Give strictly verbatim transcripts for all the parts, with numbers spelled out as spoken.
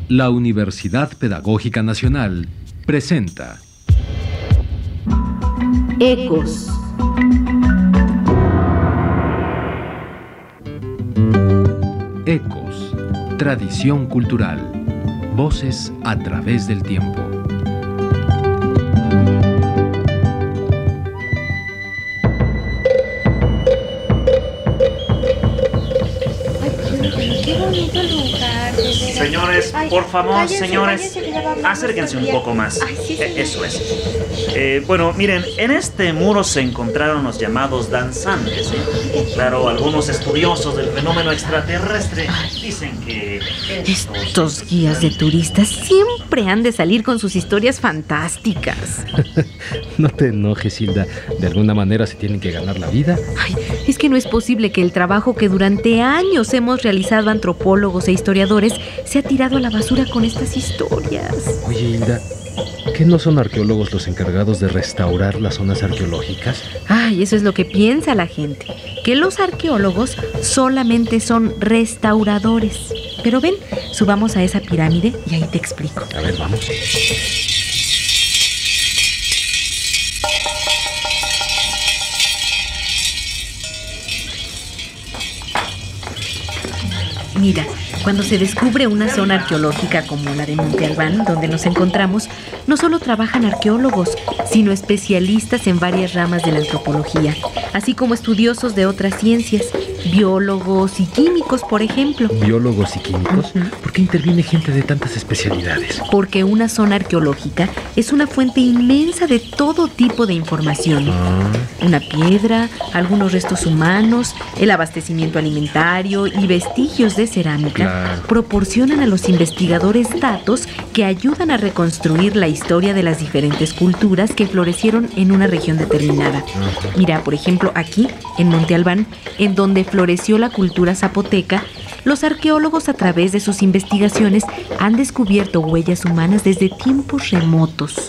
La Universidad Pedagógica Nacional presenta Ecos. Ecos, tradición cultural, voces a través del tiempo. Señores, Ay, por favor, cállense, señores, cállense, que ya va a hablar acérquense un nuestro poco más. Ay, sí, Eh, señor. Eso es. Eh, bueno, miren, en este muro se encontraron los llamados danzantes. ¿eh? Claro, algunos estudiosos del fenómeno extraterrestre dicen que estos, Estos guías de turistas siempre han de salir con sus historias fantásticas. No te enojes, Hilda. De alguna manera se tienen que ganar la vida. Ay, es que no es posible que el trabajo que durante años hemos realizado antropólogos e historiadores se ha tirado a la basura con estas historias. Oye, Hilda, ¿qué no son arqueólogos los encargados de restaurar las zonas arqueológicas? Ay, eso es lo que piensa la gente, que los arqueólogos solamente son restauradores. Pero ven, subamos a esa pirámide y ahí te explico. A ver, vamos. Mira, cuando se descubre una zona arqueológica como la de Monte Albán, donde nos encontramos, no solo trabajan arqueólogos, sino especialistas en varias ramas de la antropología, así como estudiosos de otras ciencias, biólogos y químicos, por ejemplo. ¿Biólogos y químicos? Ujú. ¿Por qué interviene gente de tantas especialidades? Porque una zona arqueológica es una fuente inmensa de todo tipo de información. Ah, Una piedra, algunos restos humanos, el abastecimiento alimentario y vestigios de cerámica Claro. proporcionan a los investigadores datos que ayudan a reconstruir la historia de las diferentes culturas que florecieron en una región determinada. Mira, por ejemplo, aquí, en Monte Albán, en donde floreció la cultura zapoteca, los arqueólogos a través de sus investigaciones han descubierto huellas humanas desde tiempos remotos.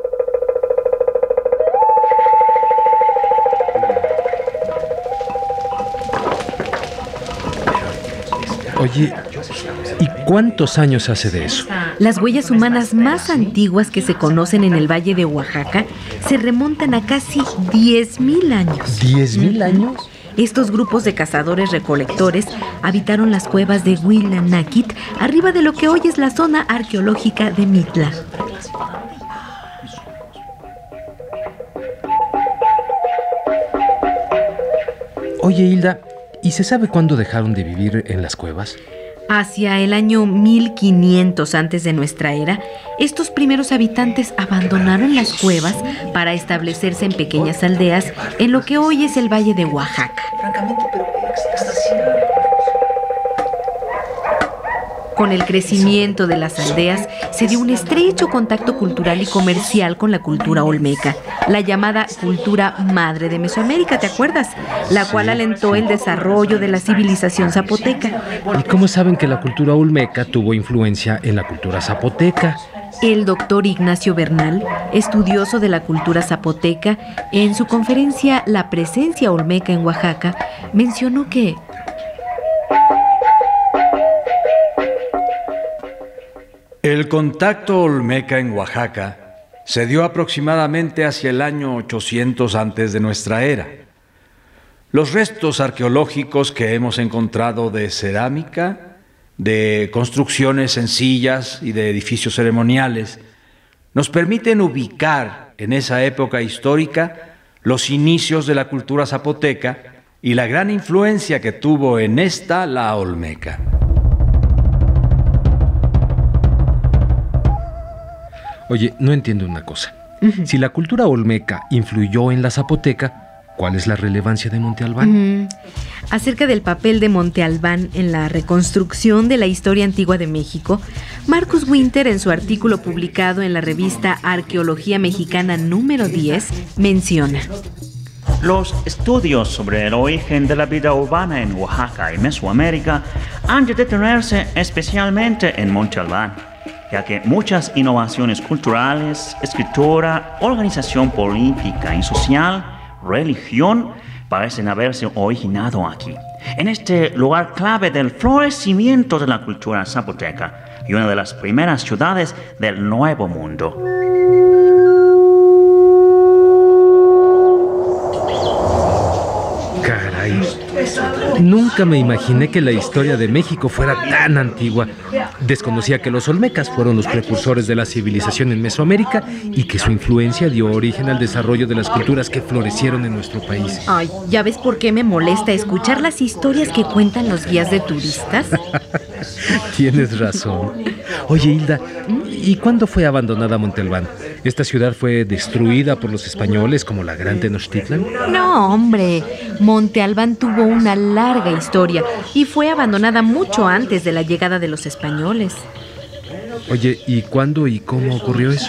Oye, ¿y cuántos años hace de eso? Las huellas humanas más antiguas que se conocen en el Valle de Oaxaca se remontan a casi diez mil años. ¿Diez mil años? Estos grupos de cazadores-recolectores habitaron las cuevas de Huilanaquit, arriba de lo que hoy es la zona arqueológica de Mitla. Oye, Hilda, ¿y se sabe cuándo dejaron de vivir en las cuevas? Hacia el año mil quinientos antes de nuestra era, estos primeros habitantes abandonaron las cuevas para establecerse en pequeñas aldeas en lo que hoy es el Valle de Oaxaca. francamente, pero ¿qué está haciendo? Con el crecimiento de las aldeas se dio un estrecho contacto cultural y comercial con la cultura olmeca, la llamada cultura madre de Mesoamérica, ¿te acuerdas? La cual alentó el desarrollo de la civilización zapoteca. ¿Y cómo saben que la cultura olmeca tuvo influencia en la cultura zapoteca? El doctor Ignacio Bernal, estudioso de la cultura zapoteca, en su conferencia La presencia olmeca en Oaxaca, mencionó que el contacto olmeca en Oaxaca se dio aproximadamente hacia el año ochocientos antes de nuestra era. Los restos arqueológicos que hemos encontrado de cerámica, de construcciones sencillas y de edificios ceremoniales nos permiten ubicar en esa época histórica los inicios de la cultura zapoteca y la gran influencia que tuvo en esta la olmeca. Oye, no entiendo una cosa. Si la cultura olmeca influyó en la zapoteca, ¿cuál es la relevancia de Monte Albán? Mm, acerca del papel de Monte Albán en la reconstrucción de la historia antigua de México, Marcus Winter, en su artículo publicado en la revista Arqueología Mexicana número diez, menciona: Los estudios sobre el origen de la vida urbana en Oaxaca y Mesoamérica han de detenerse especialmente en Monte Albán, ya que muchas innovaciones culturales, escritura, organización política y social, religión, parecen haberse originado aquí. en este lugar clave del florecimiento de la cultura zapoteca y una de las primeras ciudades del Nuevo Mundo. Caray, nunca me imaginé que la historia de México fuera tan antigua. Desconocía que los olmecas fueron los precursores de la civilización en Mesoamérica y que su influencia dio origen al desarrollo de las culturas que florecieron en nuestro país. Ay, ¿ya ves por qué me molesta escuchar las historias que cuentan los guías de turistas? Tienes razón. Oye, Hilda, ¿y cuándo fue abandonada Monte Albán? ¿Esta ciudad fue destruida por los españoles como la Gran Tenochtitlan? No, hombre. Monte Albán tuvo una larga historia y fue abandonada mucho antes de la llegada de los españoles. Oye, ¿y cuándo y cómo ocurrió eso?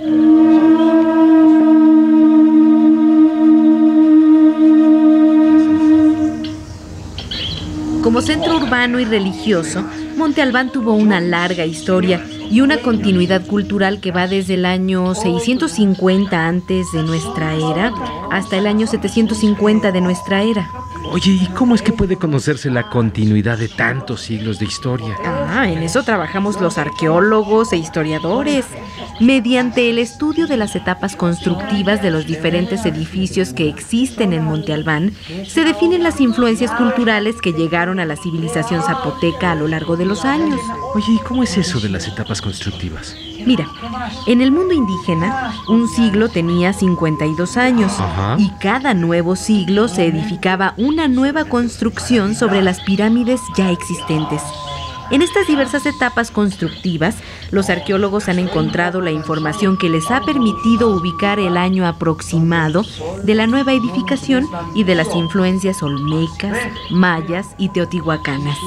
Como centro urbano y religioso, Monte Albán tuvo una larga historia y una continuidad cultural que va desde el año seiscientos cincuenta antes de nuestra era hasta el año setecientos cincuenta de nuestra era. Oye, ¿y cómo es que puede conocerse la continuidad de tantos siglos de historia? Ah, en eso trabajamos los arqueólogos e historiadores. Mediante el estudio de las etapas constructivas de los diferentes edificios que existen en Monte Albán, se definen las influencias culturales que llegaron a la civilización zapoteca a lo largo de los años. Oye, ¿y cómo es eso de las etapas constructivas? Mira, en el mundo indígena, un siglo tenía cincuenta y dos años. Ajá. Y cada nuevo siglo se edificaba una nueva construcción sobre las pirámides ya existentes. En estas diversas etapas constructivas, los arqueólogos han encontrado la información que les ha permitido ubicar el año aproximado de la nueva edificación y de las influencias olmecas, mayas y teotihuacanas.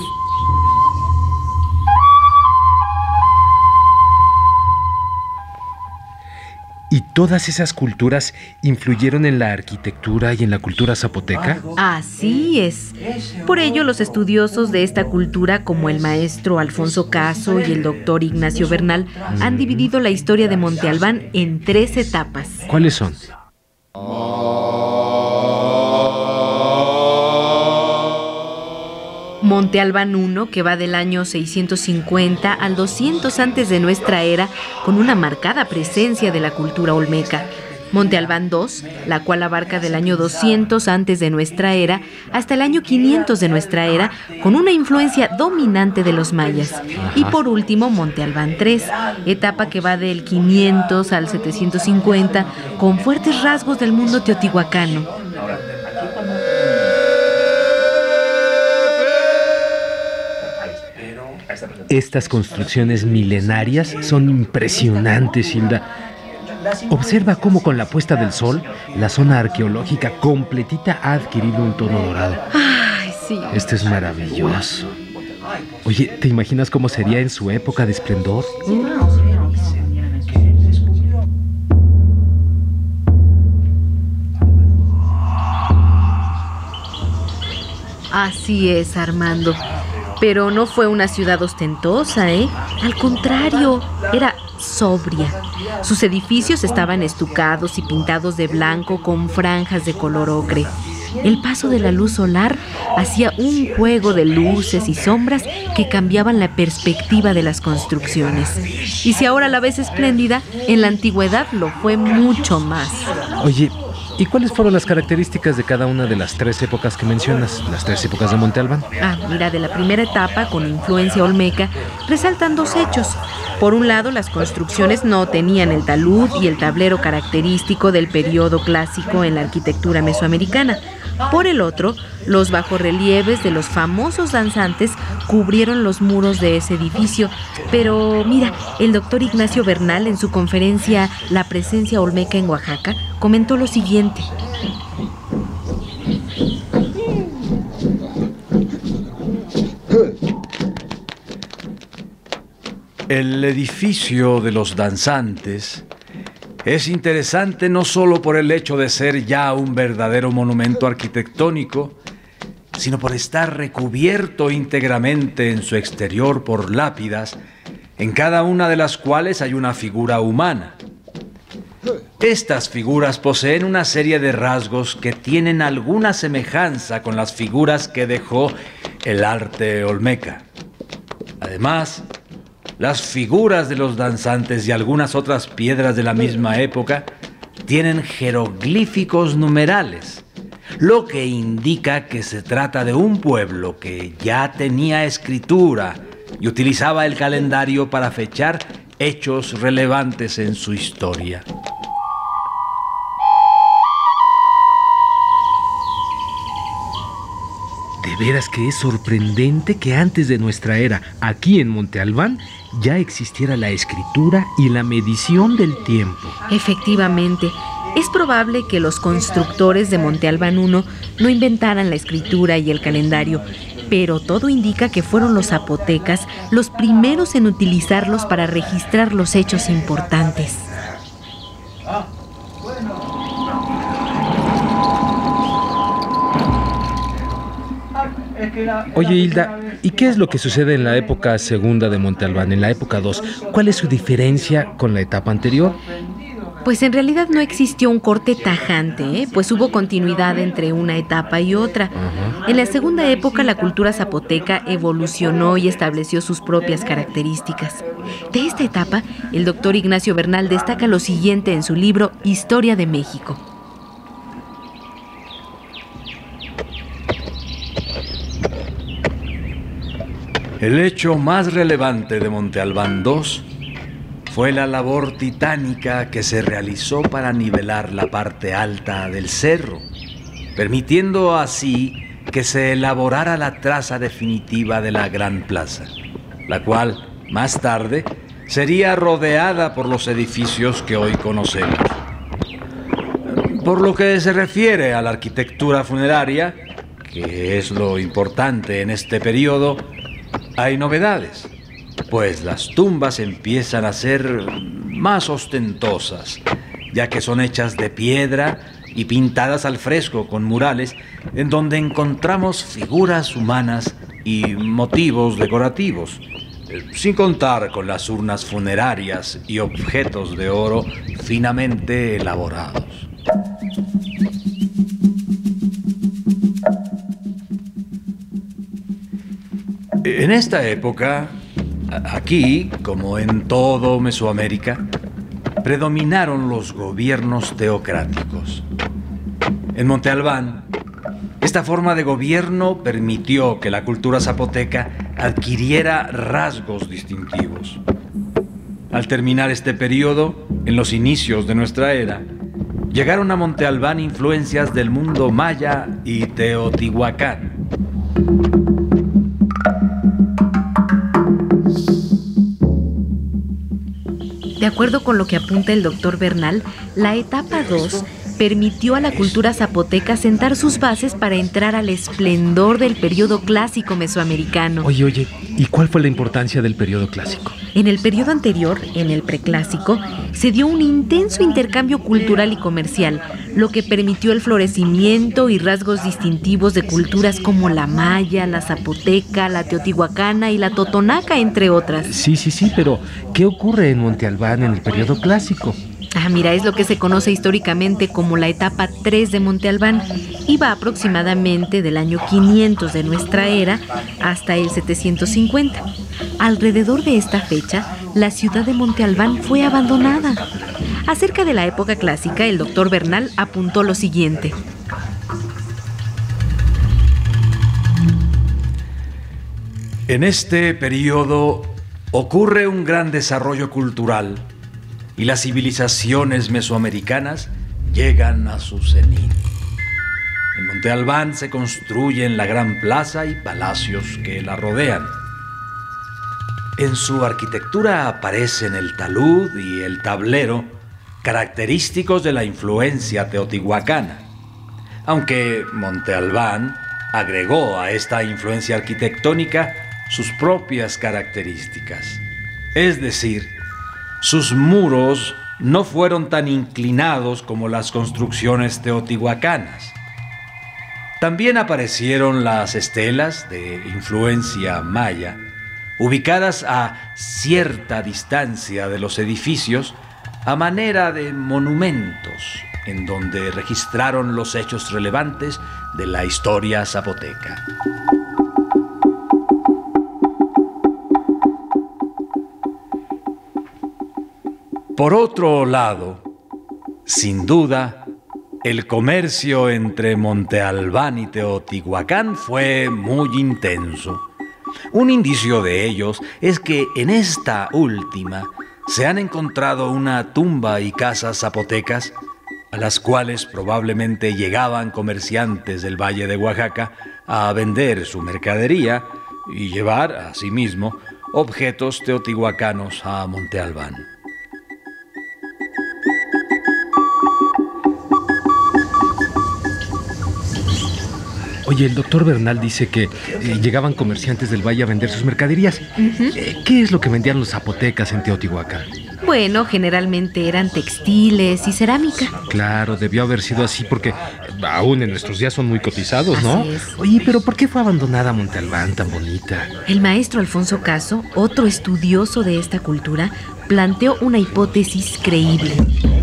¿Y todas esas culturas influyeron en la arquitectura y en la cultura zapoteca? Así es. Por ello, los estudiosos de esta cultura, como el maestro Alfonso Caso y el doctor Ignacio Bernal, han dividido la historia de Monte Albán en tres etapas. ¿Cuáles son? Monte Albán uno, que va del año seiscientos cincuenta al doscientos antes de nuestra era, con una marcada presencia de la cultura olmeca. Monte Albán dos, la cual abarca del año doscientos antes de nuestra era hasta el año quinientos de nuestra era, con una influencia dominante de los mayas. Y por último, Monte Albán tres, etapa que va del quinientos al setecientos cincuenta, con fuertes rasgos del mundo teotihuacano. Estas construcciones milenarias son impresionantes, Hilda. Observa cómo con la puesta del sol, la zona arqueológica completita ha adquirido un tono dorado. Ay, sí. Esto es maravilloso. Oye, ¿te imaginas cómo sería en su época de esplendor? Así es, Armando. Pero no fue una ciudad ostentosa, ¿eh? Al contrario, era sobria. Sus edificios estaban estucados y pintados de blanco con franjas de color ocre. El paso de la luz solar hacía un juego de luces y sombras que cambiaban la perspectiva de las construcciones. Y si ahora la ves espléndida, en la antigüedad lo fue mucho más. Oye, ¿y cuáles fueron las características de cada una de las tres épocas que mencionas, las tres épocas de Monte Albán? Ah, mira, de la primera etapa, con influencia olmeca, resaltan dos hechos. Por un lado, las construcciones no tenían el talud y el tablero característico del periodo clásico en la arquitectura mesoamericana. Por el otro, los bajorrelieves de los famosos danzantes cubrieron los muros de ese edificio. Pero mira, el doctor Ignacio Bernal, en su conferencia La presencia olmeca en Oaxaca, comentó lo siguiente. El edificio de los danzantes es interesante no solo por el hecho de ser ya un verdadero monumento arquitectónico, sino por estar recubierto íntegramente en su exterior por lápidas, en cada una de las cuales hay una figura humana. Estas figuras poseen una serie de rasgos que tienen alguna semejanza con las figuras que dejó el arte olmeca. Además, las figuras de los danzantes y algunas otras piedras de la misma época tienen jeroglíficos numerales, lo que indica que se trata de un pueblo que ya tenía escritura y utilizaba el calendario para fechar hechos relevantes en su historia. De veras que es sorprendente que antes de nuestra era, aquí en Monte Albán, ya existiera la escritura y la medición del tiempo. Efectivamente, es probable que los constructores de Monte Albán uno no inventaran la escritura y el calendario, pero todo indica que fueron los zapotecas los primeros en utilizarlos para registrar los hechos importantes. Oye, Hilda, ¿y qué es lo que sucede en la época segunda de Monte Albán, en la época dos? ¿Cuál es su diferencia con la etapa anterior? Pues en realidad no existió un corte tajante, ¿eh? Pues hubo continuidad entre una etapa y otra. Uh-huh. En la segunda época la cultura zapoteca evolucionó y estableció sus propias características. De esta etapa, el doctor Ignacio Bernal destaca lo siguiente en su libro Historia de México. El hecho más relevante de Monte Albán dos fue la labor titánica que se realizó para nivelar la parte alta del cerro, permitiendo así que se elaborara la traza definitiva de la Gran Plaza, la cual, más tarde, sería rodeada por los edificios que hoy conocemos. Por lo que se refiere a la arquitectura funeraria, que es lo importante en este periodo, hay novedades, pues las tumbas empiezan a ser más ostentosas, ya que son hechas de piedra y pintadas al fresco con murales, en donde encontramos figuras humanas y motivos decorativos, sin contar con las urnas funerarias y objetos de oro finamente elaborados. En esta época, aquí, como en todo Mesoamérica, predominaron los gobiernos teocráticos. En Monte Albán, esta forma de gobierno permitió que la cultura zapoteca adquiriera rasgos distintivos. Al terminar este periodo, en los inicios de nuestra era, llegaron a Monte Albán influencias del mundo maya y teotihuacán. De acuerdo con lo que apunta el doctor Bernal, la etapa dos permitió a la cultura zapoteca sentar sus bases para entrar al esplendor del periodo clásico mesoamericano. Oye, oye, ¿y cuál fue la importancia del periodo clásico? En el periodo anterior, en el preclásico, se dio un intenso intercambio cultural y comercial, lo que permitió el florecimiento y rasgos distintivos de culturas como la maya, la zapoteca, la teotihuacana y la totonaca, entre otras. Sí, sí, sí, pero ¿qué ocurre en Monte Albán en el periodo clásico? Ah, mira, es lo que se conoce históricamente como la etapa tres de Monte Albán. Iba aproximadamente del año quinientos de nuestra era hasta el setecientos cincuenta. Alrededor de esta fecha, la ciudad de Monte Albán fue abandonada. Acerca de la época clásica, el doctor Bernal apuntó lo siguiente. En este periodo ocurre un gran desarrollo cultural y las civilizaciones mesoamericanas llegan a su cenit. En Monte Albán se construyen la gran plaza y palacios que la rodean. En su arquitectura aparecen el talud y el tablero, característicos de la influencia teotihuacana, aunque Monte Albán agregó a esta influencia arquitectónica sus propias características. Es decir, sus muros no fueron tan inclinados como las construcciones teotihuacanas. También aparecieron las estelas de influencia maya, ubicadas a cierta distancia de los edificios, a manera de monumentos, en donde registraron los hechos relevantes de la historia zapoteca. Por otro lado, sin duda, el comercio entre Monte Albán y Teotihuacán fue muy intenso. Un indicio de ellos es que en esta última se han encontrado una tumba y casas zapotecas a las cuales probablemente llegaban comerciantes del Valle de Oaxaca a vender su mercadería y llevar, asimismo, objetos teotihuacanos a Monte Albán. Oye, el doctor Bernal dice que eh, llegaban comerciantes del valle a vender sus mercaderías. Uh-huh. Eh, ¿Qué es lo que vendían los zapotecas en Teotihuacán? Bueno, generalmente eran textiles y cerámica. Claro, debió haber sido así porque aún en nuestros días son muy cotizados, ¿no? Así es. Oye, pero ¿por qué fue abandonada Monte Albán tan bonita? El maestro Alfonso Caso, otro estudioso de esta cultura, planteó una hipótesis creíble.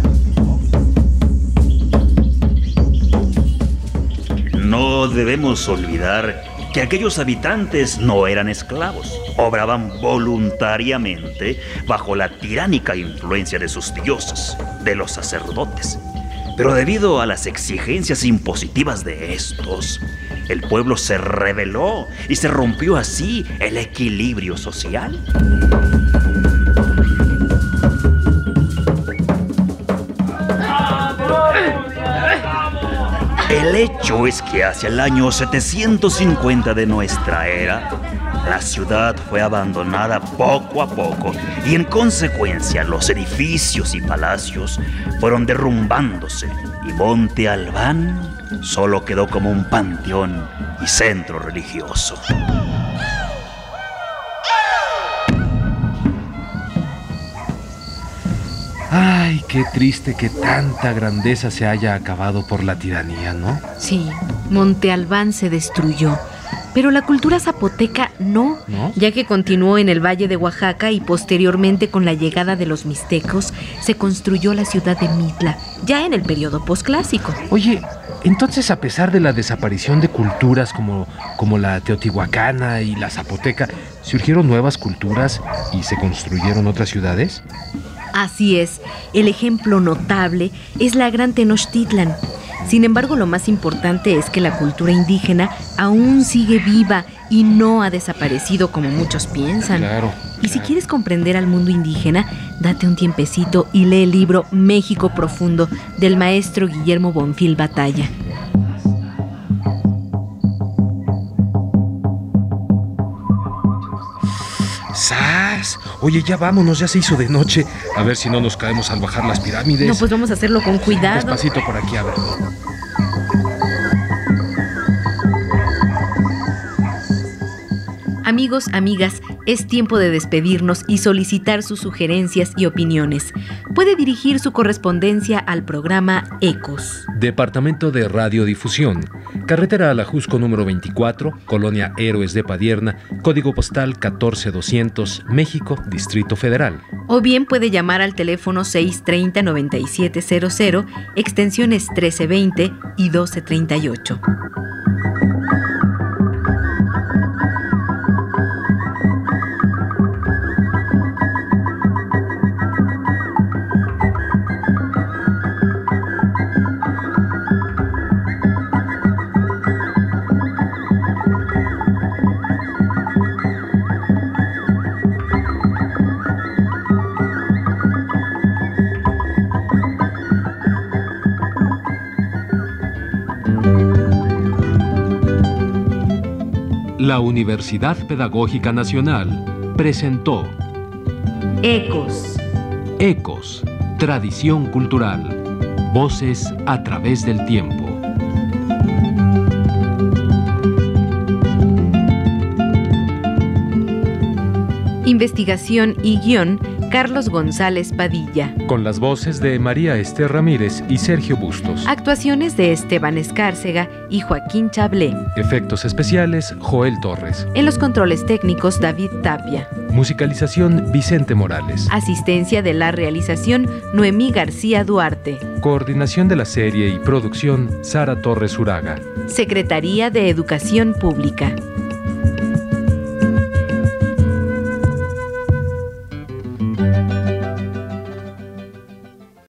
No debemos olvidar que aquellos habitantes no eran esclavos, obraban voluntariamente bajo la tiránica influencia de sus dioses, de los sacerdotes. Pero debido a las exigencias impositivas de estos, el pueblo se rebeló y se rompió así el equilibrio social. El hecho es que hacia el año setecientos cincuenta de nuestra era, la ciudad fue abandonada poco a poco y en consecuencia los edificios y palacios fueron derrumbándose y Monte Albán solo quedó como un panteón y centro religioso. Ay, qué triste que tanta grandeza se haya acabado por la tiranía, ¿no? Sí, Monte Albán se destruyó, pero la cultura zapoteca no, ¿no? Ya que continuó en el Valle de Oaxaca y posteriormente con la llegada de los mixtecos se construyó la ciudad de Mitla, ya en el periodo posclásico. Oye, entonces a pesar de la desaparición de culturas como, como la teotihuacana y la zapoteca, ¿surgieron nuevas culturas y se construyeron otras ciudades? Así es, el ejemplo notable es la Gran Tenochtitlan. Sin embargo, lo más importante es que la cultura indígena aún sigue viva y no ha desaparecido como muchos piensan. Claro. Y si quieres comprender al mundo indígena, date un tiempecito y lee el libro México Profundo del maestro Guillermo Bonfil Batalla. ¡Sas! Oye, ya vámonos, ya se hizo de noche. A ver si no nos caemos al bajar las pirámides. No, pues vamos a hacerlo con cuidado. Despacito por aquí, a ver. Amigos, amigas, es tiempo de despedirnos y solicitar sus sugerencias y opiniones. Puede dirigir su correspondencia al programa Ecos. Departamento de Radiodifusión. Carretera Alajusco número veinticuatro, Colonia Héroes de Padierna, código postal catorce doscientos, México, Distrito Federal. O bien puede llamar al teléfono seis tres cero, nueve siete cero cero, extensiones trece veinte y doce treinta y ocho. La Universidad Pedagógica Nacional presentó Ecos. Ecos, tradición cultural, voces a través del tiempo. Investigación y guión, Carlos González Padilla. Con las voces de María Esther Ramírez y Sergio Bustos. Actuaciones de Esteban Escárcega y Joaquín Chablé. Efectos especiales, Joel Torres. En los controles técnicos, David Tapia. Musicalización Vicente Morales. Asistencia de la realización Noemí García Duarte. Coordinación de la serie y producción Sara Torres Uraga. Secretaría de Educación Pública.